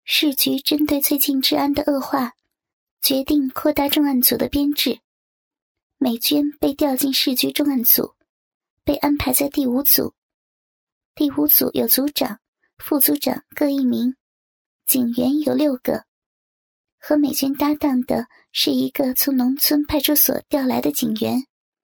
市局针对最近治安的恶化，决定扩大重案组的编制。美娟被调进市局重案组，被安排在第5组。第5组有组长、副组长各1名，警员有6个。和美娟搭档的是一个从农村派出所调来的警员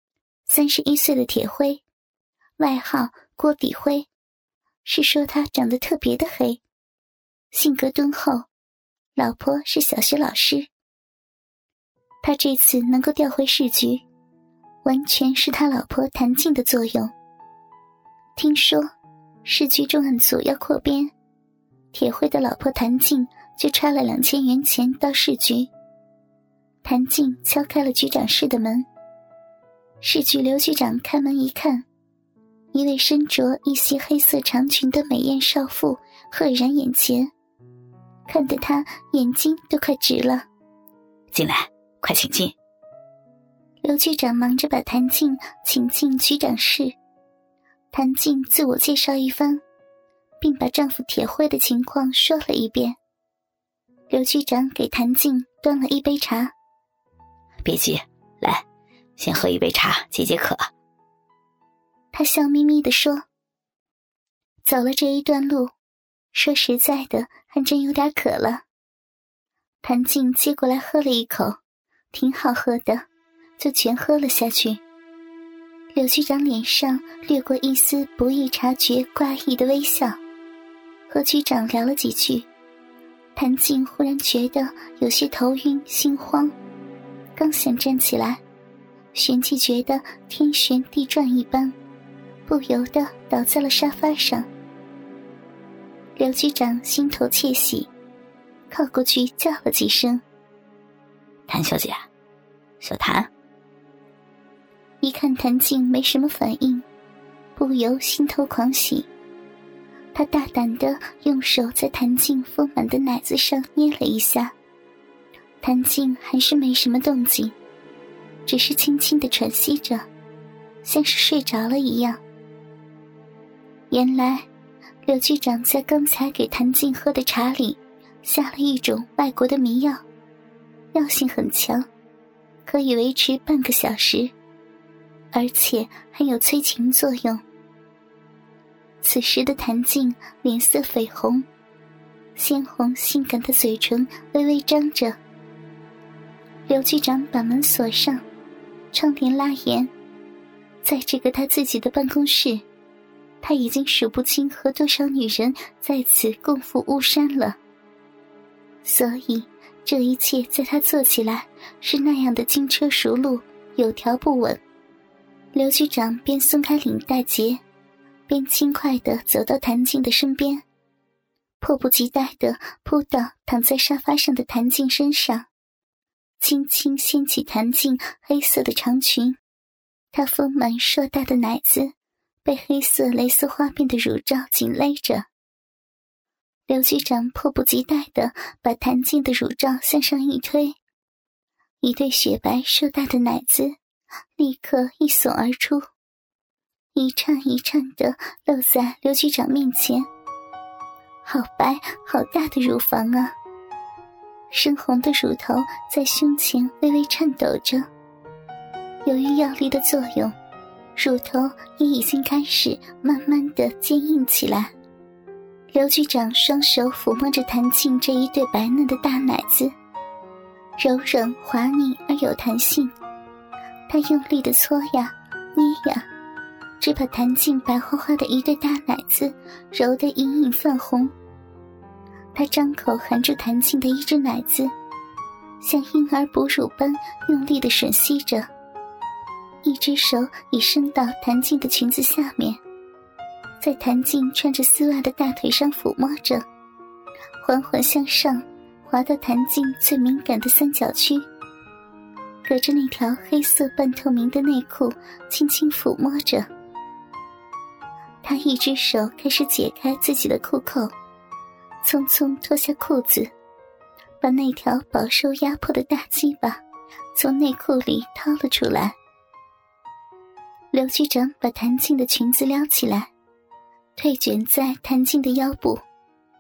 ，31岁的铁灰，外号锅底灰，是说他长得特别的黑，性格敦厚，老婆是小学老师。他这次能够调回市局，完全是他老婆谭静的作用。听说市局重案组要扩编，铁灰的老婆谭静就差了2000元钱到市局。谭静敲开了局长室的门，市局刘局长开门一看，一位身着一袭黑色长裙的美艳少妇赫然眼前，看得他眼睛都快直了。 进来，快请进。 刘局长忙着把谭静请进局长室。谭静自我介绍一番，并把丈夫铁灰的情况说了一遍。刘局长给谭静端了一杯茶。 别急，来，先喝一杯茶解解渴。 他笑眯眯地说。走了这一段路，说实在的还真有点渴了。谭静接过来喝了一口，挺好喝的，就全喝了下去。刘局长脸上掠过一丝不易察觉怪异的微笑，和局长聊了几句。谭静忽然觉得有些头晕心慌，刚想站起来，旋即觉得天旋地转一般，不由得倒在了沙发上。刘局长心头窃喜，靠过去叫了几声： 谭小姐，小谭。 一看谭静没什么反应，不由心头狂喜。他大胆地用手在谭静丰满的奶子上捏了一下，谭静还是没什么动静，只是轻轻地喘息着，像是睡着了一样。原来刘局长在刚才给谭静喝的茶里下了一种外国的迷药，药性很强，可以维持半个小时，而且还有催情作用。此时的谭静脸色绯红，鲜红性感的嘴唇微微张着。刘局长把门锁上，窗帘拉严。在这个他自己的办公室，他已经数不清和多少女人在此共赴巫山了。所以这一切在他做起来是那样的轻车熟路，有条不紊。刘局长边松开领带结，边轻快地走到谭静的身边，迫不及待地扑到躺在沙发上的谭静身上，轻轻掀起谭静黑色的长裙。她丰满硕大的奶子被黑色蕾丝花边的乳罩紧勒着。刘局长迫不及待地把谭静的乳罩向上一推，一对雪白硕大的奶子立刻一耸而出，一颤一颤地露在刘局长面前。好白好大的乳房啊！深红的乳头在胸前微微颤抖着，由于药力的作用，乳头也已经开始慢慢地坚硬起来。刘局长双手抚摸着谭静这一对白嫩的大奶子，柔软滑腻而有弹性。他用力地搓呀捏呀，只把谭静白花花的一对大奶子揉得隐隐泛红。他张口含住谭静的一只奶子，像婴儿哺乳般用力地吮吸着，一只手已伸到谭静的裙子下面，在谭静穿着丝袜的大腿上抚摸着，缓缓向上滑到谭静最敏感的三角区，隔着那条黑色半透明的内裤轻轻抚摸着。他一只手开始解开自己的裤扣，匆匆脱下裤子，把那条饱受压迫的大鸡巴从内裤里掏了出来。刘局长把谭静的裙子撩起来，退卷在谭静的腰部，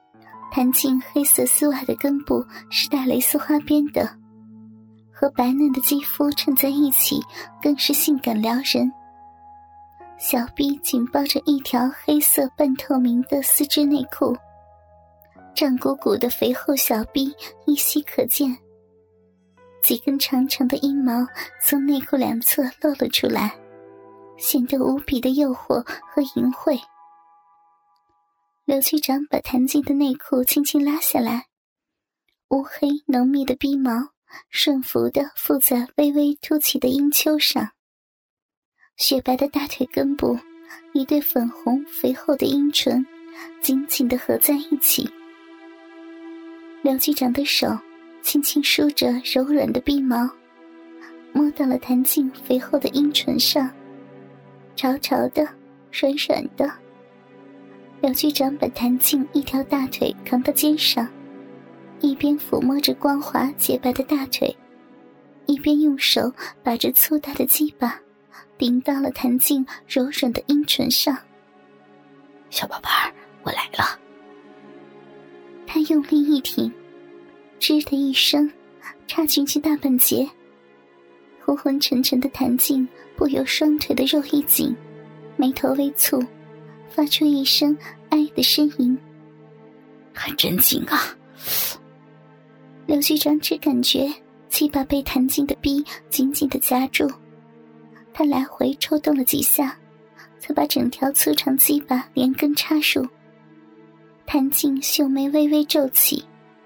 谭静黑色丝袜的根部是带蕾丝花边的，和白嫩的肌肤衬在一起，更是性感撩人。小臂紧抱着一条黑色半透明的丝织内裤，胀鼓鼓的肥厚小臂依稀可见，几根长长的阴毛从内裤两侧露了出来，显得无比的诱惑和淫秽。刘局长把谭静的内裤轻轻拉下来，乌黑浓密的逼毛顺服地附在微微凸起的阴丘上，雪白的大腿根部，一对粉红肥厚的阴唇紧紧地合在一起。刘局长的手轻轻梳着柔软的逼毛，摸到了谭静肥厚的阴唇上，潮潮的，软软的。刘局长把谭静一条大腿扛到肩上，一边抚摸着光滑洁白的大腿，一边用手把着粗大的鸡巴顶到了谭静柔软的阴唇上。 小宝贝儿，我来了。 他用力一挺，吱的一声插进去大半截，昏昏沉沉的谭静不由双腿的肉一紧，眉头微蹙，发出一声哀的呻吟。 还真紧啊！ 刘局长只感觉鸡巴被谭静的逼紧紧地夹住，他来回抽动了几下，才把整条粗长鸡巴连根插入。谭静秀眉微微皱起，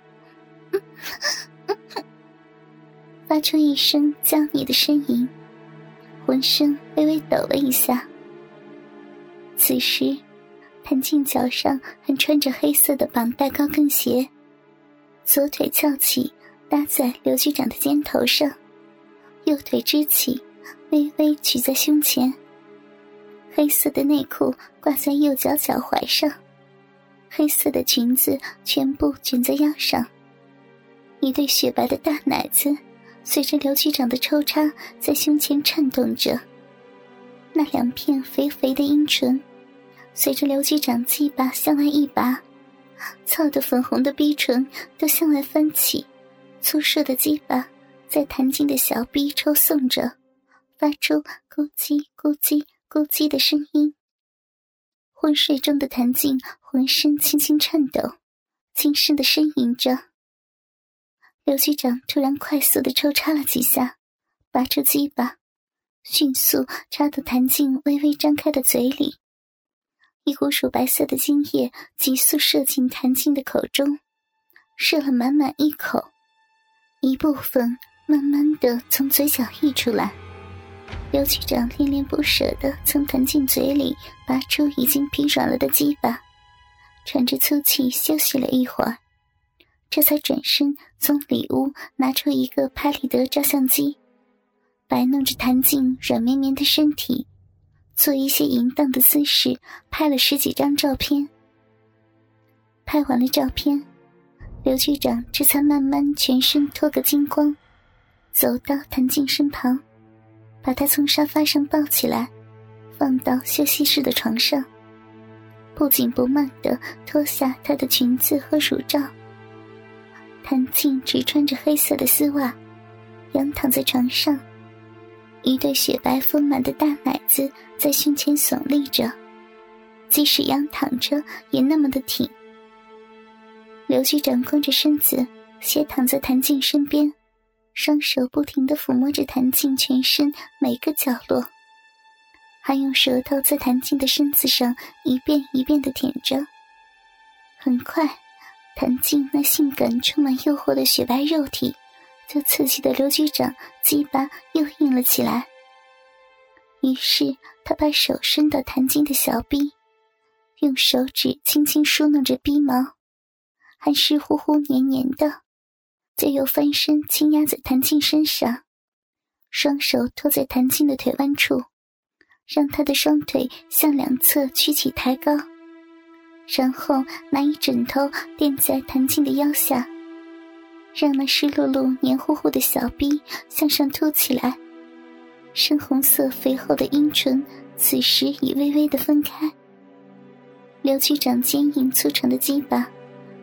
发出一声娇腻的呻吟，浑身微微抖了一下。此时谭静脚上还穿着黑色的绑带高跟鞋，左腿翘起搭在刘局长的肩头上，右腿支起微微举在胸前，黑色的内裤挂在右脚脚踝上，黑色的裙子全部卷在腰上，一对雪白的大奶子随着刘局长的抽插在胸前颤动着，那两片肥肥的阴唇随着刘局长鸡巴向外一拔，操得粉红的逼唇都向外翻起，粗硕的鸡巴在谭静的小臂抽送着，发出咕叽咕叽咕叽的声音。昏睡中的谭静浑身轻轻颤抖，轻声地呻吟着。刘局长突然快速地抽插了几下，拔出鸡巴，迅速插到谭静微微张开的嘴里，一股乳白色的精液急速射进谭静的口中，射了满满一口，一部分慢慢地从嘴角溢出来。刘局长恋恋不舍地从谭静嘴里拔出已经疲软了的鸡巴，喘着粗气休息了一会儿，这才转身从里屋拿出一个拍立得照相机，摆弄着谭静软绵绵的身体，做一些淫荡的姿势，拍了10几张照片。拍完了照片，刘局长这才慢慢全身脱个精光，走到谭静身旁，把她从沙发上抱起来，放到休息室的床上，不紧不慢地脱下她的裙子和乳罩。谭静只穿着黑色的丝袜，仰躺在床上，一对雪白丰满的大奶子在胸前耸立着，即使仰躺着也那么的挺。刘局长光着身子斜躺在谭静身边，双手不停地抚摸着谭静全身每个角落，还用舌头在谭静的身子上一遍一遍地舔着。很快，谭静那性感充满诱惑的雪白肉体就刺激的刘局长鸡巴又硬了起来。于是他把手伸到谭静的小臂，用手指轻轻梳弄着逼毛，还湿乎乎黏黏的，就又翻身轻压在谭静身上，双手托在谭静的腿弯处，让她的双腿向两侧曲起抬高，然后拿一枕头垫在谭静的腰下，让那湿漉漉黏糊糊的小臂向上凸起来，深红色肥厚的阴唇此时已微微地分开。刘局长坚硬粗长的鸡巴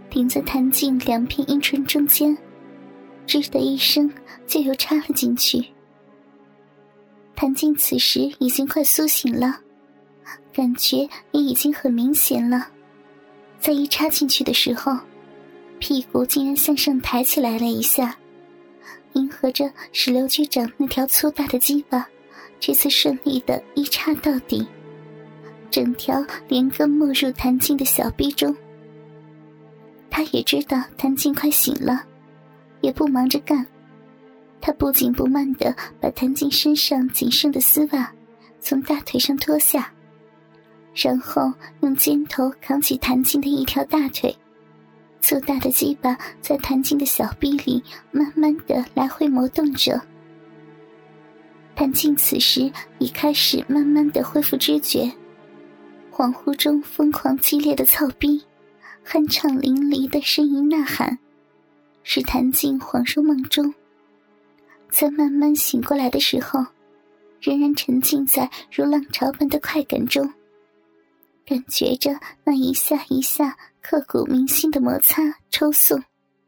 顶在谭静两片阴唇中间，吱的一声就又插了进去。谭静此时已经快苏醒了，感觉也已经很明显了。在一插进去的时候，屁股竟然向上抬起来了一下，迎合着史刘局长那条粗大的鸡巴，这次顺利的一插到底，整条连根没入谭静的小臂中。他也知道谭静快醒了，也不忙着干，他不紧不慢地把谭静身上仅剩的丝袜从大腿上脱下，然后用肩头扛起谭静的一条大腿，粗大的鸡巴在谭静的小臂里慢慢地来回挪动着。谭静此时已开始慢慢地恢复知觉，恍惚中疯狂激烈的操逼，酣畅淋漓的呻吟呐喊，使谭静恍入梦中。在慢慢醒过来的时候，仍然沉浸在如浪潮般的快感中，感觉着那一下一下刻骨铭心的摩擦抽送。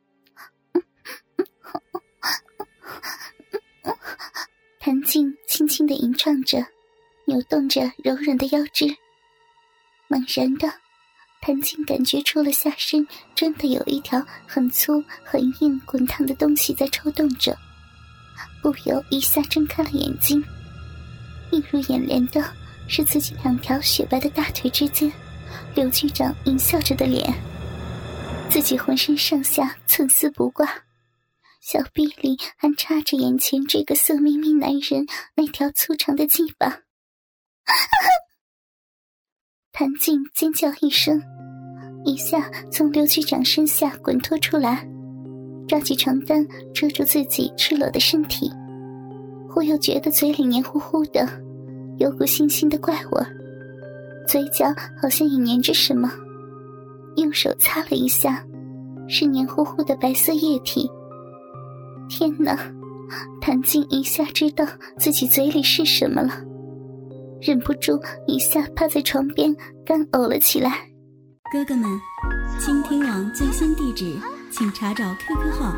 谭静轻轻地吟唱着，扭动着柔软的腰肢。猛然的，谭静感觉出了下身真的有一条很粗很硬滚烫的东西在抽动着，不由一下睁开了眼睛。映入眼帘的是自己两条雪白的大腿之间刘局长淫笑着的脸，自己浑身上下寸丝不挂，小臂里还插着眼前这个色眯眯男人那条粗长的鸡巴。谭静尖叫一声，一下从刘局长身下滚脱出来，抓起床单遮住自己赤裸的身体，忽又觉得嘴里黏糊糊的，有股腥腥的怪味，嘴角好像也粘着什么，用手擦了一下，是黏糊糊的白色液体。天哪，谭静一下知道自己嘴里是什么了，忍不住一下趴在床边干呕了起来。 哥哥们，倾听网最新地址请查找 QQ 号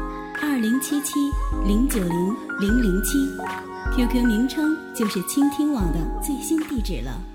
2077090007， QQ 名称就是倾听网的最新地址了。